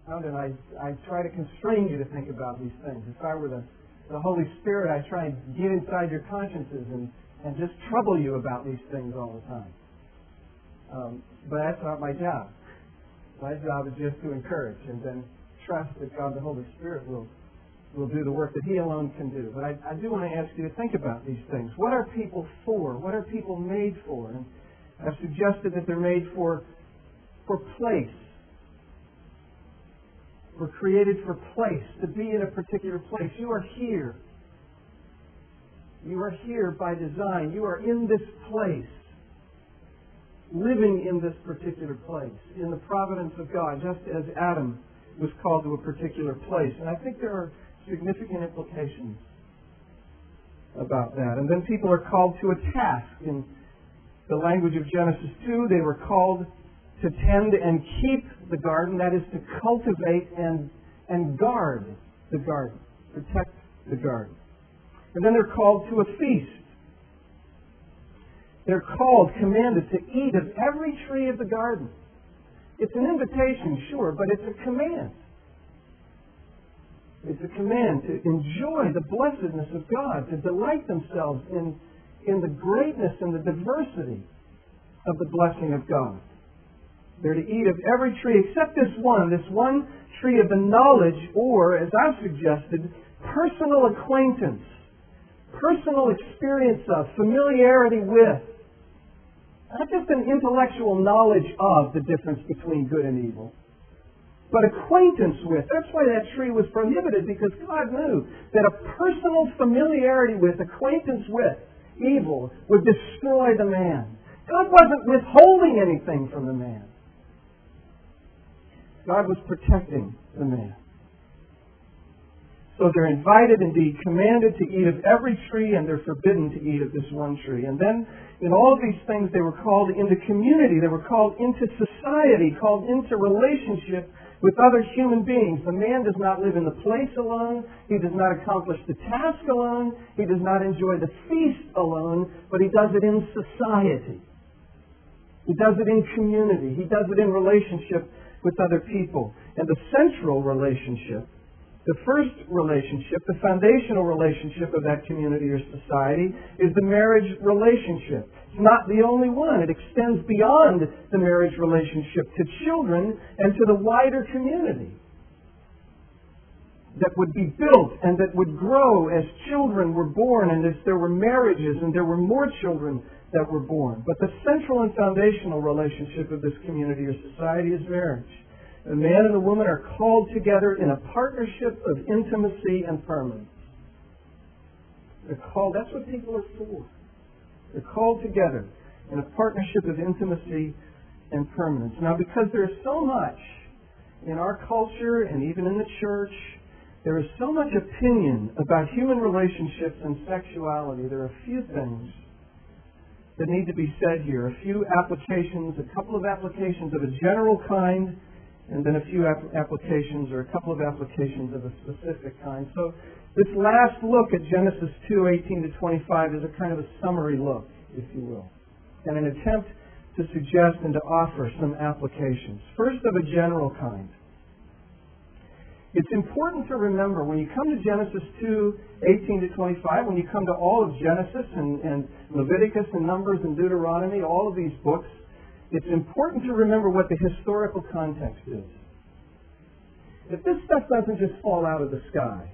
I try to constrain you to think about these things. If I were the Holy Spirit, I try and get inside your consciences and just trouble you about these things all the time. But that's not my job. My job is just to encourage and then trust that God the Holy Spirit will do the work that He alone can do. But I do want to ask you to think about these things. What are people for? What are people made for? And I've suggested that they're made for place. We're created for place, to be in a particular place. You are here. You are here by design. You are in this place, living in this particular place, in the providence of God, just as Adam was called to a particular place. And I think there are significant implications about that. And then people are called to a task. In the language of Genesis 2, they were called to tend and keep the garden, that is to cultivate and guard the garden, protect the garden. And then they're called to a feast. They're called, commanded to eat of every tree of the garden. It's an invitation, sure, but it's a command. It's a command to enjoy the blessedness of God, to delight themselves in the greatness and the diversity of the blessing of God. They're to eat of every tree except this one tree of the knowledge, or, as I've suggested, personal acquaintance, personal experience of, familiarity with. Not just an intellectual knowledge of the difference between good and evil, but acquaintance with. That's why that tree was prohibited, because God knew that a personal familiarity with, acquaintance with evil would destroy the man. God wasn't withholding anything from the man. God was protecting the man. So they're invited, indeed commanded, to eat of every tree, and they're forbidden to eat of this one tree. And then, in all of these things, they were called into community. They were called into society, called into relationship with other human beings. The man does not live in the place alone. He does not accomplish the task alone. He does not enjoy the feast alone, but he does it in society. He does it in community. He does it in relationship with other people. And the central relationship, the first relationship, the foundational relationship of that community or society is the marriage relationship. It's not the only one. It extends beyond the marriage relationship to children and to the wider community that would be built and that would grow as children were born and as there were marriages and there were more children that were born. But the central and foundational relationship of this community or society is marriage. The man and the woman are called together in a partnership of intimacy and permanence. They're called, that's what people are for. They're called together in a partnership of intimacy and permanence. Now, because there is so much in our culture and even in the church, there is so much opinion about human relationships and sexuality, there are a few things that need to be said here. A few applications, a couple of applications of a general kind, and then a few applications or a couple of applications of a specific kind. So this last look at Genesis 2:18 to 25 is a kind of a summary look, if you will, and an attempt to suggest and to offer some applications. First, of a general kind. It's important to remember when you come to Genesis 2:18 to 25, when you come to all of Genesis and Leviticus and Numbers and Deuteronomy, all of these books, it's important to remember what the historical context is. That this stuff doesn't just fall out of the sky.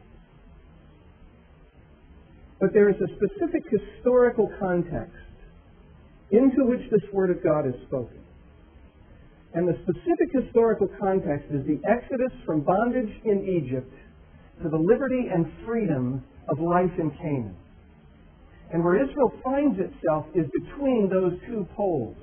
But there is a specific historical context into which this Word of God is spoken. And the specific historical context is the exodus from bondage in Egypt to the liberty and freedom of life in Canaan. And where Israel finds itself is between those two poles.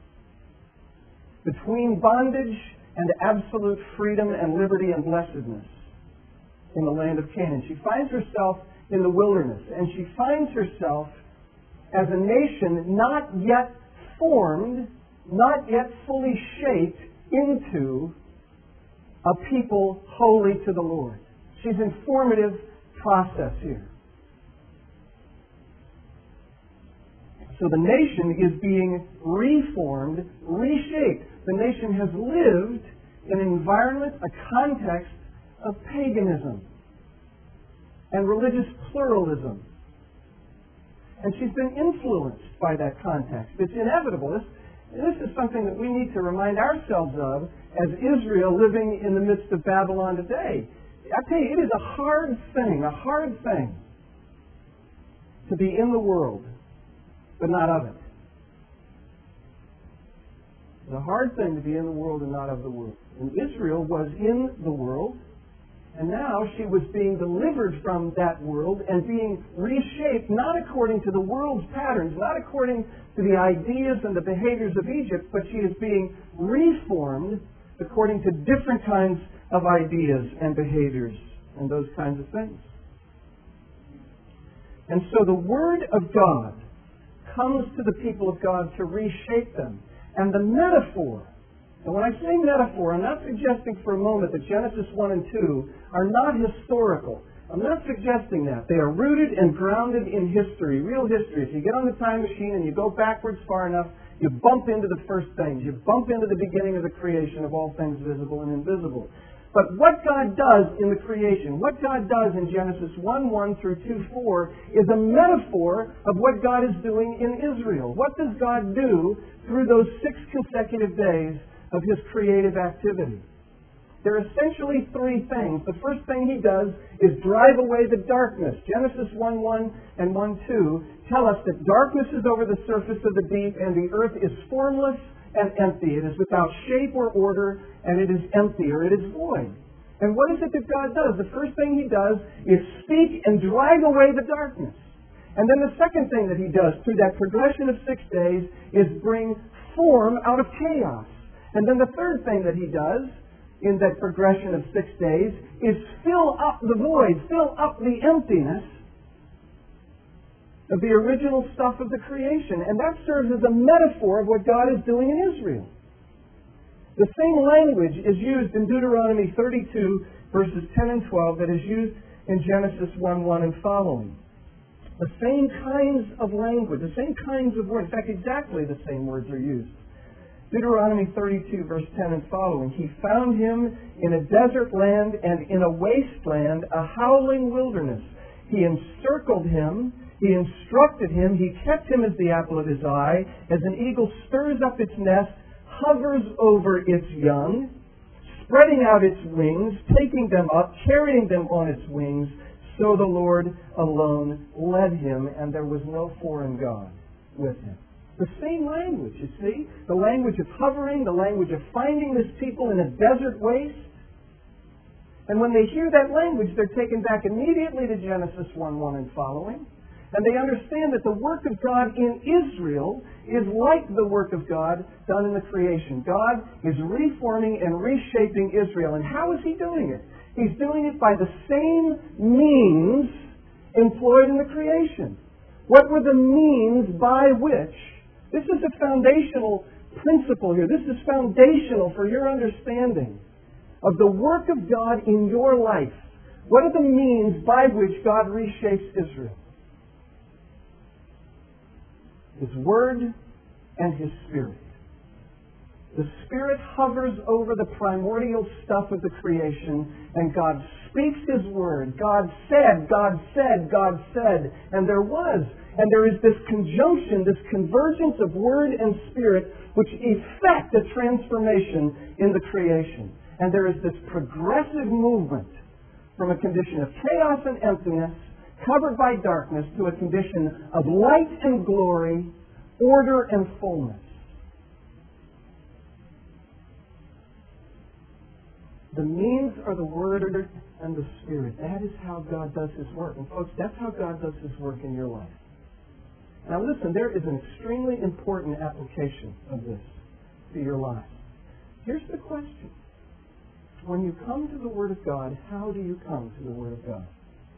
Between bondage and absolute freedom and liberty and blessedness in the land of Canaan. She finds herself in the wilderness, and she finds herself as a nation not yet formed, not yet fully shaped into a people holy to the Lord. She's in formative process here. So the nation is being reformed, reshaped. The nation has lived in an environment, a context of paganism and religious pluralism. And she's been influenced by that context. It's inevitable. This is something that we need to remind ourselves of as Israel living in the midst of Babylon today. I tell you, it is a hard thing to be in the world, but not of it. It's a hard thing to be in the world and not of the world. And Israel was in the world, and now she was being delivered from that world and being reshaped, not according to the world's patterns, not according to the ideas and the behaviors of Egypt, but she is being reformed according to different kinds of ideas and behaviors and those kinds of things. And so the Word of God comes to the people of God to reshape them. And the metaphor, and when I say metaphor, I'm not suggesting for a moment that Genesis 1 and 2 are not historical. I'm not suggesting that. They are rooted and grounded in history, real history. If you get on the time machine and you go backwards far enough, you bump into the first things. You bump into the beginning of the creation of all things visible and invisible. But what God does in the creation, what God does in Genesis 1:1 through 2:4 is a metaphor of what God is doing in Israel. What does God do through those 6 consecutive days of His creative activity? There are essentially 3 things. The first thing He does is drive away the darkness. Genesis 1:1 and 1:2 tell us that darkness is over the surface of the deep and the earth is formless and empty. It is without shape or order, and it is empty, or it is void. And what is it that God does? The first thing He does is speak and drive away the darkness. And then the second thing that He does through that progression of 6 days is bring form out of chaos. And then the third thing that He does in that progression of 6 days is fill up the void, fill up the emptiness of the original stuff of the creation. And that serves as a metaphor of what God is doing in Israel. The same language is used in Deuteronomy 32, verses 10 and 12, that is used in Genesis 1:1 and following. The same kinds of language, the same kinds of words, in fact, exactly the same words are used. Deuteronomy 32, verse 10 and following. He found him in a desert land and in a wasteland, a howling wilderness. He encircled him. He instructed him. He kept him as the apple of his eye. As an eagle stirs up its nest, hovers over its young, spreading out its wings, taking them up, carrying them on its wings. So the Lord alone led him, and there was no foreign God with him. The same language, you see? The language of hovering, the language of finding this people in a desert waste. And when they hear that language, they're taken back immediately to Genesis 1:1 and following. And they understand that the work of God in Israel is like the work of God done in the creation. God is reforming and reshaping Israel. And how is He doing it? He's doing it by the same means employed in the creation. What were the means by which? This is a foundational principle here. This is foundational for your understanding of the work of God in your life. What are the means by which God reshapes Israel? His Word and His Spirit. The Spirit hovers over the primordial stuff of the creation, and God speaks His Word. God said, God said, God said, and there was. And there is this conjunction, this convergence of Word and Spirit, which effect a transformation in the creation. And there is this progressive movement from a condition of chaos and emptiness, covered by darkness, to a condition of light and glory, order and fullness. The means are the Word and the Spirit. That is how God does His work. And folks, that's how God does His work in your life. Now listen, there is an extremely important application of this to your life. Here's the question. When you come to the Word of God, how do you come to the Word of God?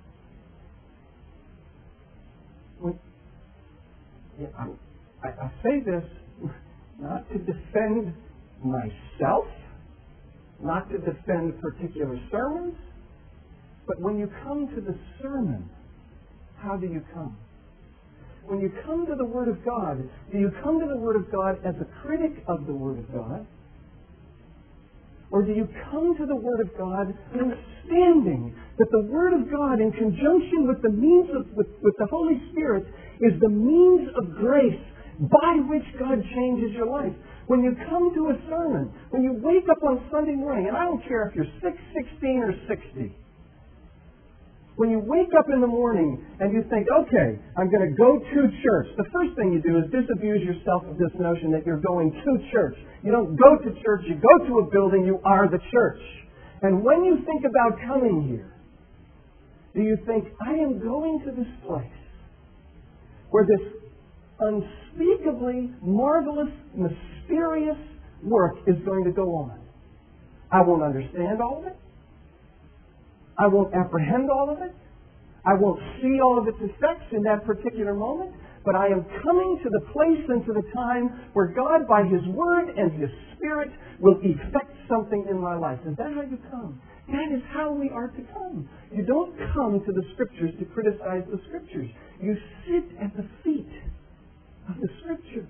I say this not to defend myself, not to defend particular sermons, but when you come to the sermon, how do you come? When you come to the Word of God, do you come to the Word of God as a critic of the Word of God? Or do you come to the Word of God understanding that the Word of God, in conjunction with the means with the Holy Spirit, is the means of grace by which God changes your life? When you come to a sermon, when you wake up on Sunday morning, and I don't care if you're 6, 16, or 60, when you wake up in the morning and you think, okay, I'm going to go to church, the first thing you do is disabuse yourself of this notion that you're going to church. You don't go to church, you go to a building, you are the church. And when you think about coming here, do you think, I am going to this place where this unspeakably marvelous, mysterious work is going to go on? I won't understand all of it. I won't apprehend all of it. I won't see all of its effects in that particular moment. But I am coming to the place and to the time where God, by His Word and His Spirit, will effect something in my life. Is that how you come? That is how we are to come. You don't come to the Scriptures to criticize the Scriptures. You sit at the feet of the Scriptures.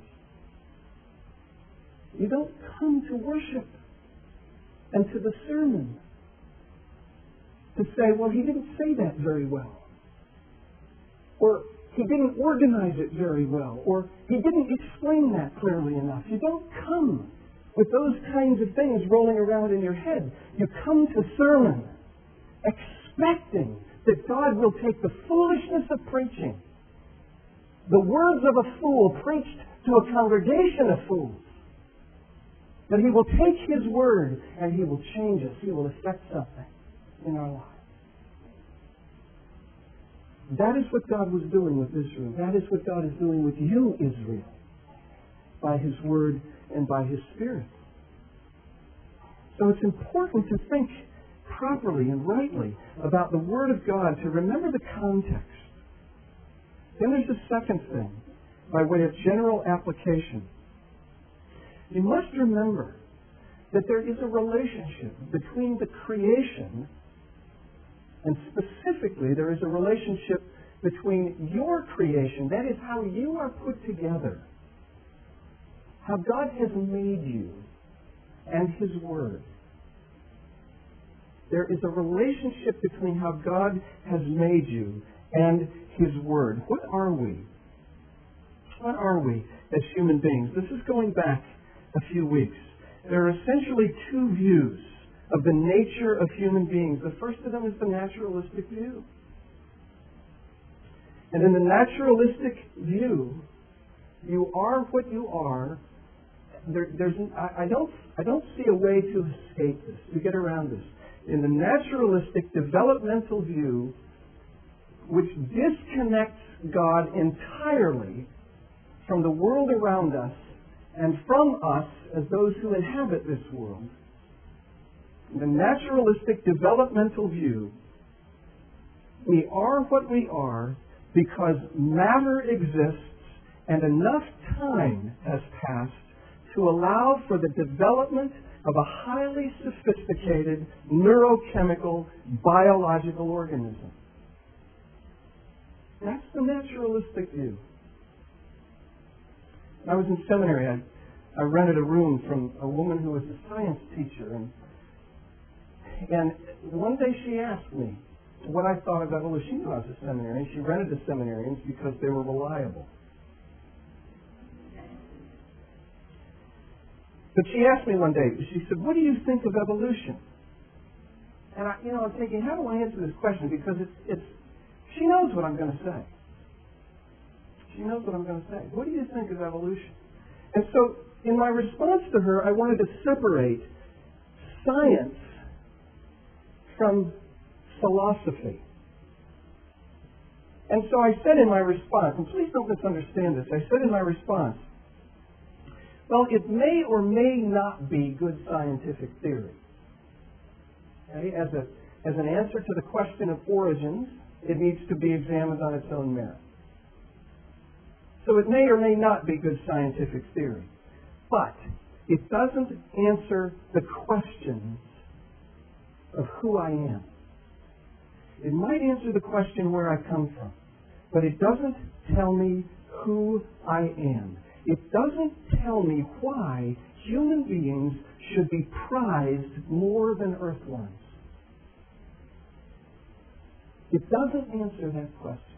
You don't come to worship and to the sermon to say, well, he didn't say that very well. Or he didn't organize it very well. Or he didn't explain that clearly enough. You don't come with those kinds of things rolling around in your head. You come to sermon expecting that God will take the foolishness of preaching, the words of a fool preached to a congregation of fools, that He will take His Word and He will change us. He will effect something in our lives. That is what God was doing with Israel. That is what God is doing with you, Israel, by His Word and by His Spirit. So it's important to think properly and rightly about the Word of God, to remember the context. Then there's a second thing, by way of general application. You must remember that there is a relationship between the creation, and specifically there is a relationship between your creation, that is how you are put together, how God has made you, and His Word. There is a relationship between how God has made you and His Word. What are we? What are we as human beings? This is going back a few weeks. There are essentially two views of the nature of human beings. The first of them is the naturalistic view. And in the naturalistic view, you are what you are. I don't see a way to escape this, to get around this. In the naturalistic developmental view, which disconnects God entirely from the world around us and from us as those who inhabit this world, the naturalistic developmental view, we are what we are because matter exists and enough time has passed to allow for the development of a highly sophisticated neurochemical biological organism. That's the naturalistic view. I was in seminary. I rented a room from a woman who was a science teacher, and one day she asked me what I thought of evolution. She knew I was a seminarian. She rented the seminarians because they were reliable. But she asked me one day, she said, what do you think of evolution? And I'm thinking, how do I answer this question? Because she knows what I'm going to say. She knows what I'm going to say. What do you think of evolution? And so, in my response to her, I wanted to separate science from philosophy. And so I said in my response, and please don't misunderstand this, I said in my response, well, it may or may not be good scientific theory. Okay? As an answer to the question of origins, it needs to be examined on its own merit. So it may or may not be good scientific theory. But it doesn't answer the questions of who I am. It might answer the question where I come from, but it doesn't tell me who I am. It doesn't tell me why human beings should be prized more than earthworms. It doesn't answer that question.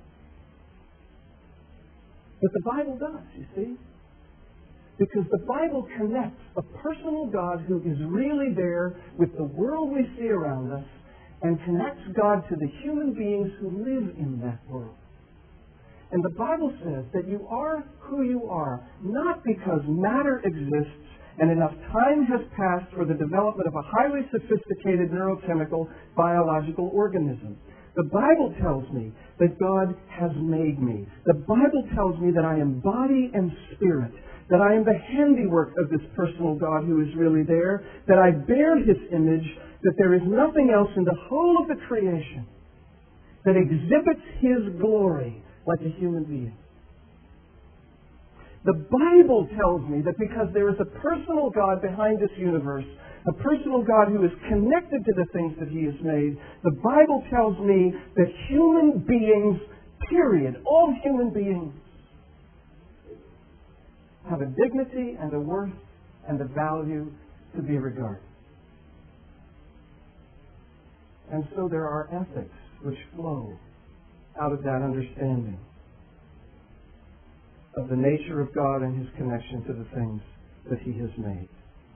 But the Bible does, you see. Because the Bible connects a personal God who is really there with the world we see around us and connects God to the human beings who live in that world. And the Bible says that you are who you are, not because matter exists and enough time has passed for the development of a highly sophisticated neurochemical biological organism. The Bible tells me that God has made me. The Bible tells me that I am body and spirit, that I am the handiwork of this personal God who is really there, that I bear His image, that there is nothing else in the whole of the creation that exhibits His glory like a human being. The Bible tells me that because there is a personal God behind this universe, a personal God who is connected to the things that He has made, the Bible tells me that human beings, period, all human beings, have a dignity and a worth and a value to be regarded. And so there are ethics which flow out of that understanding of the nature of God and His connection to the things that He has made.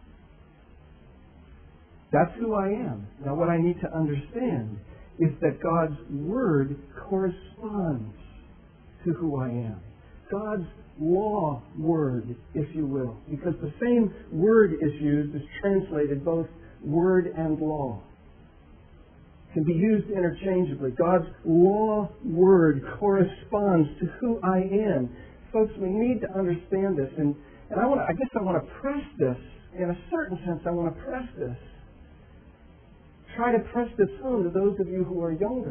That's who I am. Now what I need to understand is that God's Word corresponds to who I am. God's law word, if you will, because the same word is used, is translated both word and law. It can be used interchangeably. God's law word corresponds to who I am. Folks, we need to understand this, and I guess I want to press this, in a certain sense I want to press this. Try to press this home to those of you who are younger.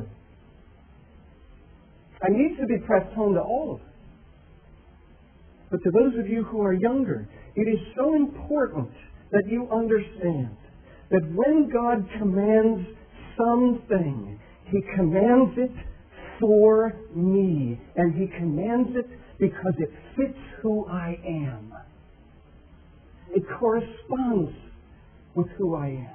It needs to be pressed home to all of us. But to those of you who are younger, it is so important that you understand that when God commands something, He commands it for me. And He commands it because it fits who I am. It corresponds with who I am.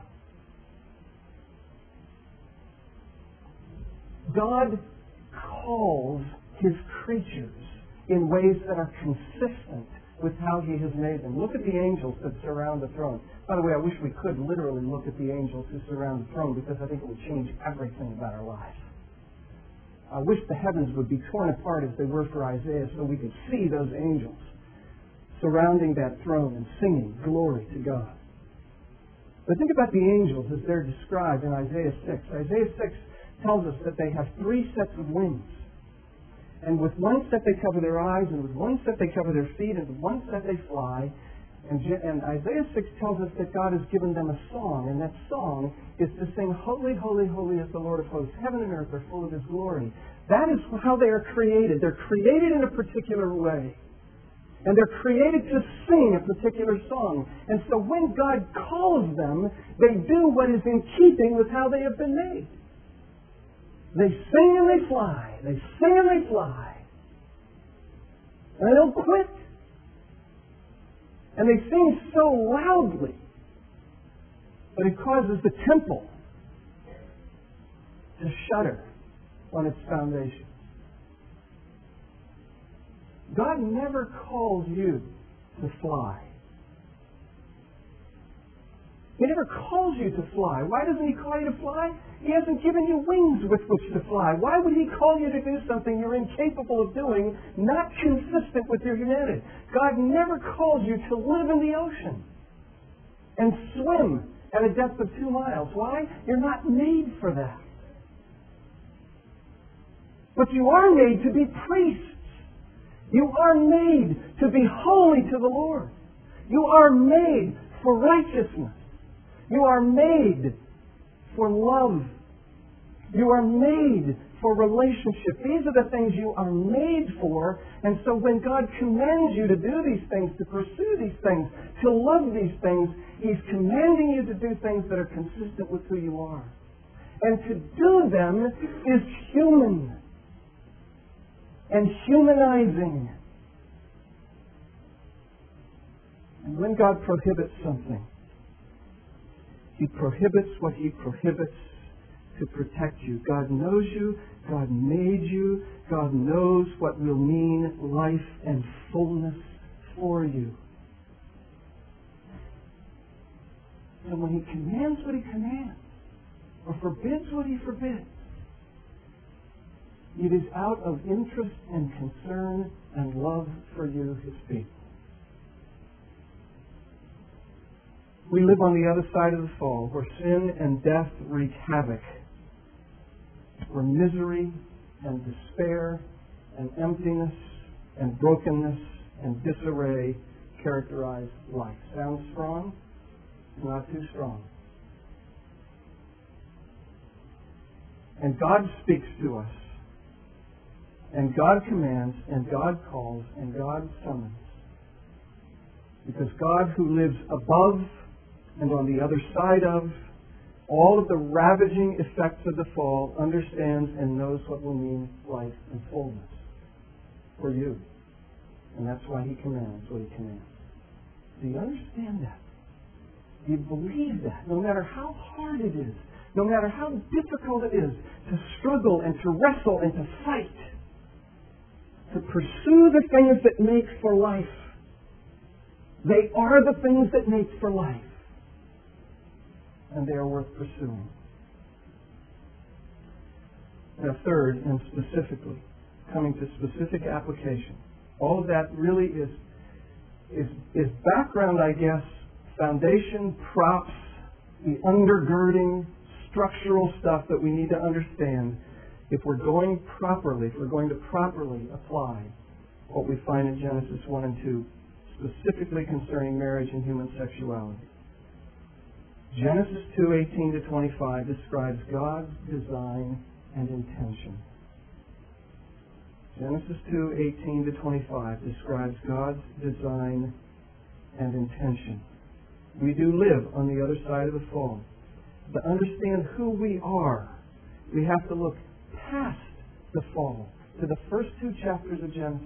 God calls His creatures in ways that are consistent with how He has made them. Look at the angels that surround the throne. By the way, I wish we could literally look at the angels who surround the throne, because I think it would change everything about our lives. I wish the heavens would be torn apart as they were for Isaiah, so we could see those angels surrounding that throne and singing glory to God. But think about the angels as they're described in Isaiah 6. Isaiah 6 tells us that they have 3 sets of wings. And with one set they cover their eyes, and with one set they cover their feet, and with one set they fly. And Isaiah 6 tells us that God has given them a song, and that song is to sing, "Holy, holy, holy is the Lord of hosts. Heaven and earth are full of His glory." That is how they are created. They're created in a particular way. And they're created to sing a particular song. And so when God calls them, they do what is in keeping with how they have been made. They sing and they fly. They sing and they fly. And they don't quit. And they sing so loudly that it causes the temple to shudder on its foundation. God never calls you to fly. He never calls you to fly. Why doesn't He call you to fly? He hasn't given you wings with which to fly. Why would He call you to do something you're incapable of doing, not consistent with your humanity? God never calls you to live in the ocean and swim at a depth of 2 miles. Why? You're not made for that. But you are made to be priests. You are made to be holy to the Lord. You are made for righteousness. You are made for love. You are made for relationship. These are the things you are made for. And so when God commands you to do these things, to pursue these things, to love these things, He's commanding you to do things that are consistent with who you are. And to do them is human and humanizing. And when God prohibits something, He prohibits what He prohibits to protect you. God knows you. God made you. God knows what will mean life and fullness for you. And when He commands what He commands, or forbids what He forbids, it is out of interest and concern and love for you, His people. We live on the other side of the fall, where sin and death wreak havoc, where misery and despair and emptiness and brokenness and disarray characterize life. Sounds strong? Not too strong. And God speaks to us, and God commands, and God calls, and God summons. Because God, who lives above and on the other side of all of the ravaging effects of the fall, understands and knows what will mean life and fullness for you. And that's why He commands what He commands. Do you understand that? Do you believe that? No matter how hard it is, no matter how difficult it is to struggle and to wrestle and to fight, to pursue the things that make for life. They are the things that make for life. And they are worth pursuing. Now, third, and specifically, coming to specific application, all of that really is background, I guess, foundation, props, the undergirding, structural stuff that we need to understand if we're going to properly apply what we find in Genesis 1 and 2, specifically concerning marriage and human sexuality. Genesis 2:18-25 describes God's design and intention. Genesis 2:18-25 describes God's design and intention. We do live on the other side of the fall. To understand who we are, we have to look past the fall to the first 2 chapters of Genesis.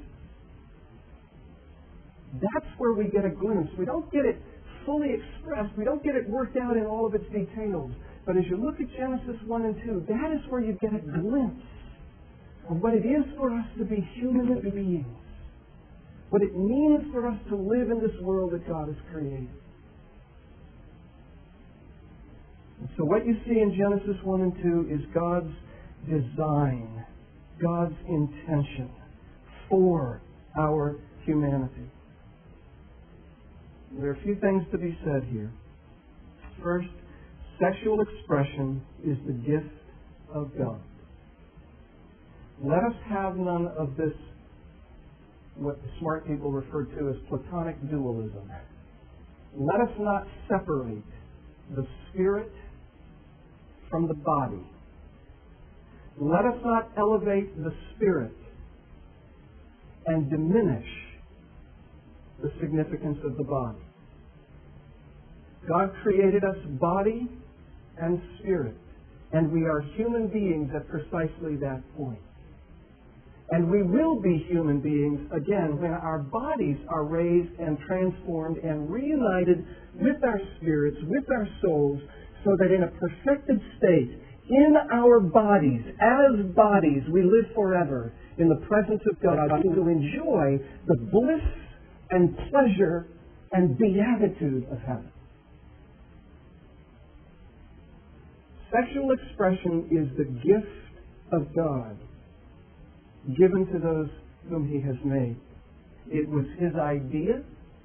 That's where we get a glimpse. We don't get it fully expressed. We don't get it worked out in all of its details. But as you look at Genesis 1 and 2, that is where you get a glimpse of what it is for us to be human beings. What it means for us to live in this world that God has created. And so what you see in Genesis 1 and 2 is God's design, God's intention for our humanity. There are a few things to be said here. First, sexual expression is the gift of God. Let us have none of this, what the smart people refer to as Platonic dualism. Let us not separate the spirit from the body. Let us not elevate the spirit and diminish the significance of the body. God created us body and spirit, and we are human beings at precisely that point. And we will be human beings again when our bodies are raised and transformed and reunited with our spirits, with our souls, so that in a perfected state, in our bodies, as bodies, we live forever in the presence of God to enjoy the bliss and pleasure and beatitude of heaven. Sexual expression is the gift of God given to those whom He has made. It was His idea,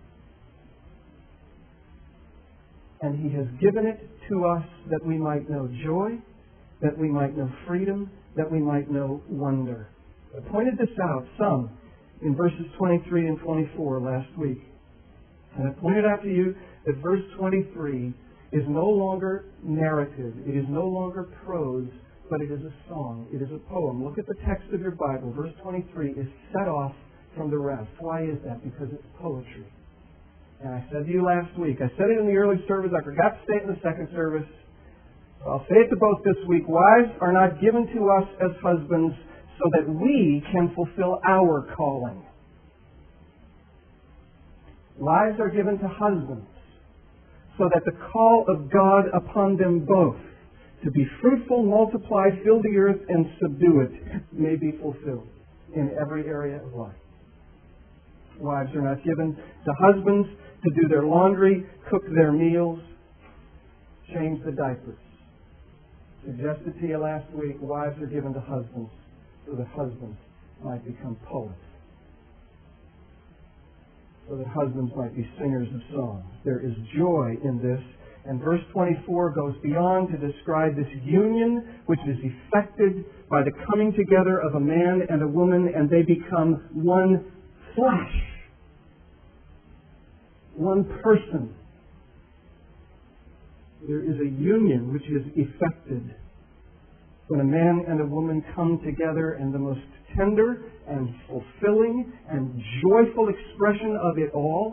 and He has given it to us that we might know joy, that we might know freedom, that we might know wonder. I pointed this out some in verses 23 and 24 last week. And I pointed out to you that verse 23 is no longer narrative. It is no longer prose, but it is a song. It is a poem. Look at the text of your Bible. Verse 23 is set off from the rest. Why is that? Because it's poetry. And I said to you last week, I said it in the early service, I forgot to say it in the second service. So I'll say it to both this week. Wives are not given to us as husbands so that we can fulfill our calling. Wives are given to husbands so that the call of God upon them both to be fruitful, multiply, fill the earth, and subdue it may be fulfilled in every area of life. Wives are not given to husbands to do their laundry, cook their meals, change the diapers. Suggested to you last week, wives are given to husbands so that husbands might become poets, so that husbands might be singers of songs. There is joy in this, and verse 24 goes beyond to describe this union which is effected by the coming together of a man and a woman, and they become one flesh, one person. There is a union which is effected when a man and a woman come together, and the most tender and fulfilling and joyful expression of it all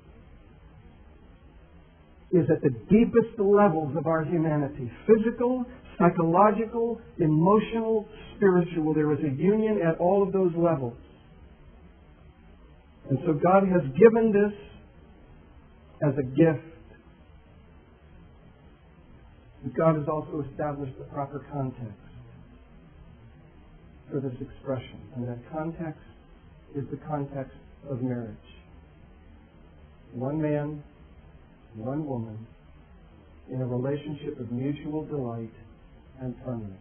is at the deepest levels of our humanity. Physical, psychological, emotional, spiritual. There is a union at all of those levels. And so God has given this as a gift. But God has also established the proper context for this expression. And that context is the context of marriage. One man, one woman, in a relationship of mutual delight and permanence.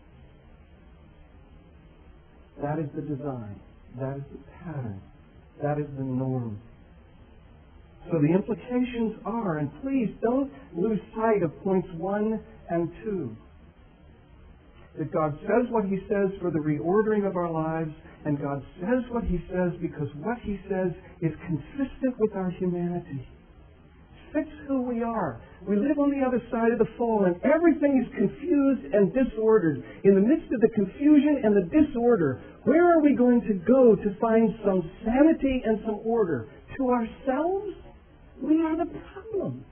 That is the design. That is the pattern. That is the norm. So the implications are, and please don't lose sight of points 1 and 2, that God says what He says for the reordering of our lives, and God says what He says because what He says is consistent with our humanity. Fits who we are. We live on the other side of the fall, and everything is confused and disordered. In the midst of the confusion and the disorder, where are we going to go to find some sanity and some order? To ourselves? We are the problem.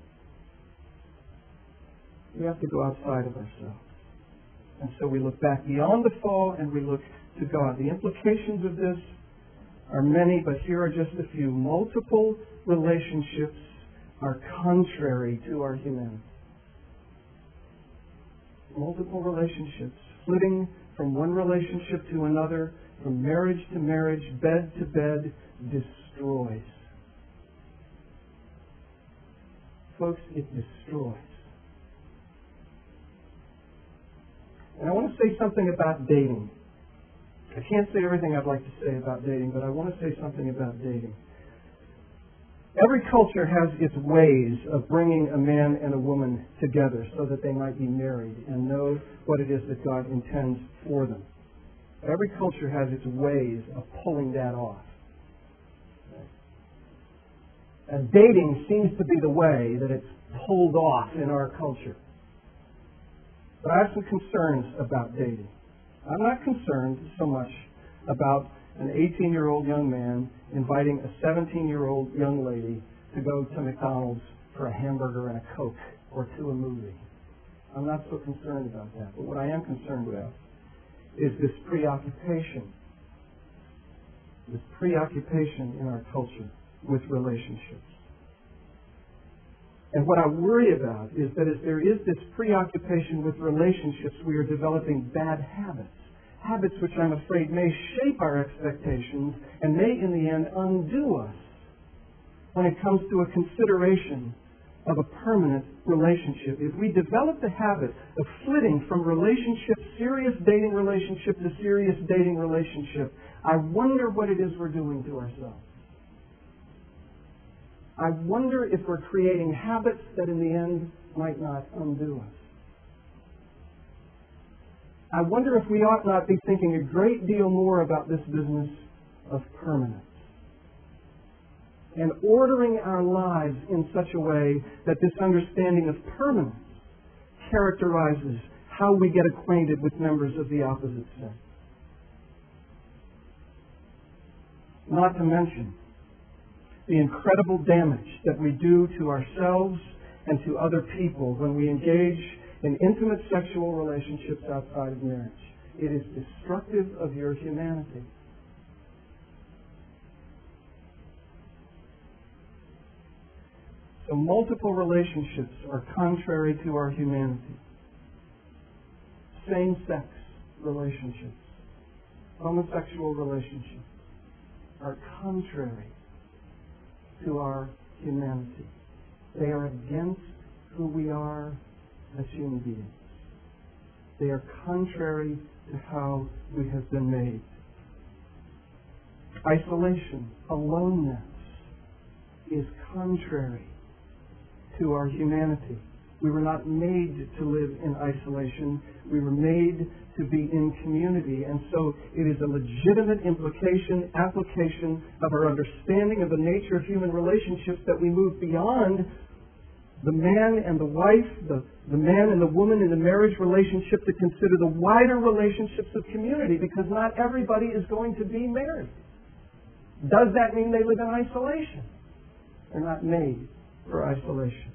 We have to go outside of ourselves. And so we look back beyond the fall and we look to God. The implications of this are many, but here are just a few. Multiple relationships are contrary to our humanity. Multiple relationships, flitting from one relationship to another, from marriage to marriage, bed to bed, destroys. Folks, it destroys. And I want to say something about dating. I can't say everything I'd like to say about dating, but I want to say something about dating. Every culture has its ways of bringing a man and a woman together so that they might be married and know what it is that God intends for them. Every culture has its ways of pulling that off. And dating seems to be the way that it's pulled off in our culture. But I have some concerns about dating. I'm not concerned so much about an 18-year-old young man inviting a 17-year-old young lady to go to McDonald's for a hamburger and a Coke or to a movie. I'm not so concerned about that. But what I am concerned about is this preoccupation in our culture with relationships. And what I worry about is that as there is this preoccupation with relationships, we are developing bad habits. Habits which I'm afraid may shape our expectations and may in the end undo us when it comes to a consideration of a permanent relationship. If we develop the habit of flitting from serious dating relationship to serious dating relationship, I wonder what it is we're doing to ourselves. I wonder if we're creating habits that in the end might not undo us. I wonder if we ought not be thinking a great deal more about this business of permanence and ordering our lives in such a way that this understanding of permanence characterizes how we get acquainted with members of the opposite sex. Not to mention the incredible damage that we do to ourselves and to other people when we engage in intimate sexual relationships outside of marriage. It is destructive of your humanity. So multiple relationships are contrary to our humanity. Same-sex relationships, homosexual relationships, are contrary to our humanity. They are against who we are as human beings. They are contrary to how we have been made. Isolation, aloneness, is contrary to our humanity. We were not made to live in isolation. We were made to be in community. And so it is a legitimate application of our understanding of the nature of human relationships that we move beyond the man and the wife, the man and the woman in the marriage relationship, to consider the wider relationships of community, because not everybody is going to be married. Does that mean they live in isolation? They're not made for isolation.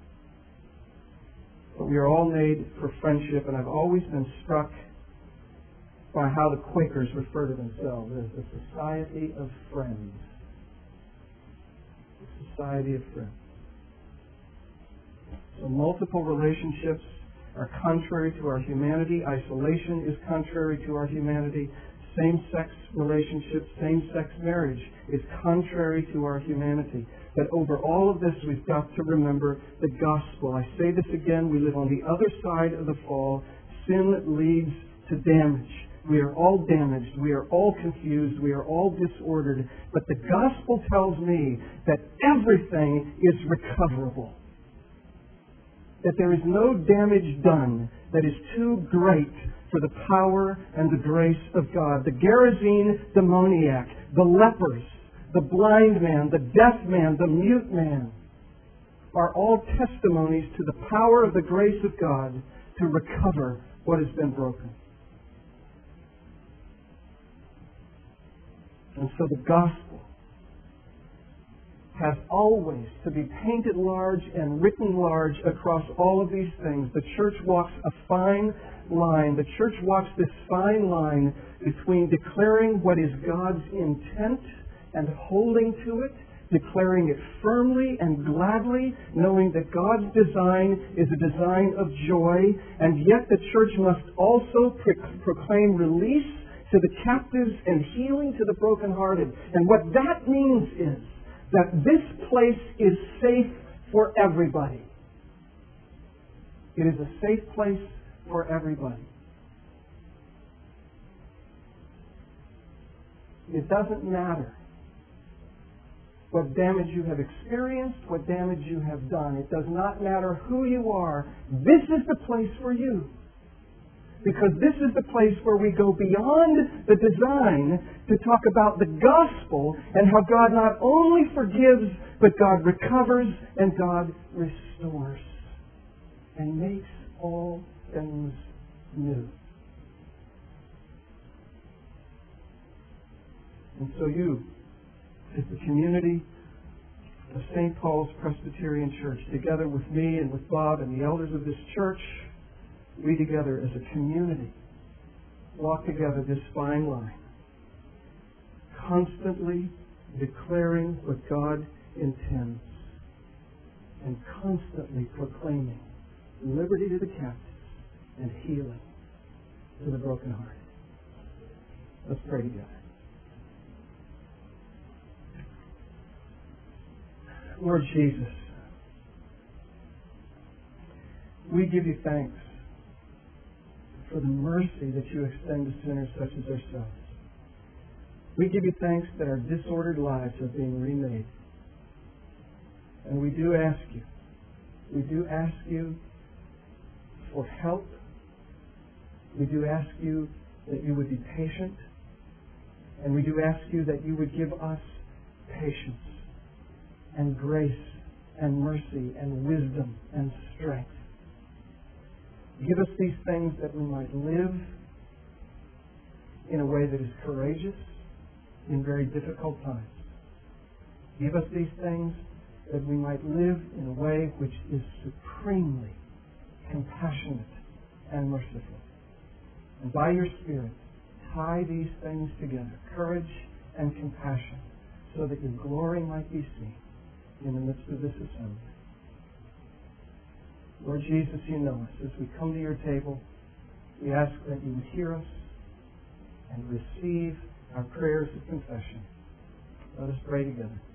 But we are all made for friendship, and I've always been struck by how the Quakers refer to themselves as the Society of Friends. The Society of Friends. So multiple relationships are contrary to our humanity. Isolation is contrary to our humanity. Same-sex relationships, same-sex marriage is contrary to our humanity. But over all of this, we've got to remember the gospel. I say this again, we live on the other side of the fall. Sin leads to damage. We are all damaged. We are all confused. We are all disordered. But the gospel tells me that everything is recoverable. That there is no damage done that is too great for the power and the grace of God. The Gerasene demoniac, the lepers, the blind man, the deaf man, the mute man are all testimonies to the power of the grace of God to recover what has been broken. And so the gospel has always to be painted large and written large across all of these things. The church walks a fine line. The church walks this fine line between declaring what is God's intent and holding to it, declaring it firmly and gladly, knowing that God's design is a design of joy, and yet the church must also proclaim release to the captives and healing to the brokenhearted. And what that means is that this place is safe for everybody. It is a safe place for everybody. It doesn't matter what damage you have experienced, what damage you have done. It does not matter who you are. This is the place for you. Because this is the place where we go beyond the design to talk about the gospel and how God not only forgives, but God recovers and God restores and makes all things new. And so you, as the community of St. Paul's Presbyterian Church, together with me and with Bob and the elders of this church, we together as a community walk together this fine line, constantly declaring what God intends and constantly proclaiming liberty to the captives and healing to the brokenhearted. Let's pray together. Lord Jesus, we give you thanks for the mercy that you extend to sinners such as ourselves. We give you thanks that our disordered lives are being remade. And we do ask you for help. We do ask you that you would be patient. And we do ask you that you would give us patience and grace and mercy and wisdom and strength. Give us these things that we might live in a way that is courageous in very difficult times. Give us these things that we might live in a way which is supremely compassionate and merciful. And by your Spirit, tie these things together, courage and compassion, so that your glory might be seen in the midst of this assembly. Lord Jesus, you know us. As we come to your table, we ask that you would hear us and receive our prayers of confession. Let us pray together.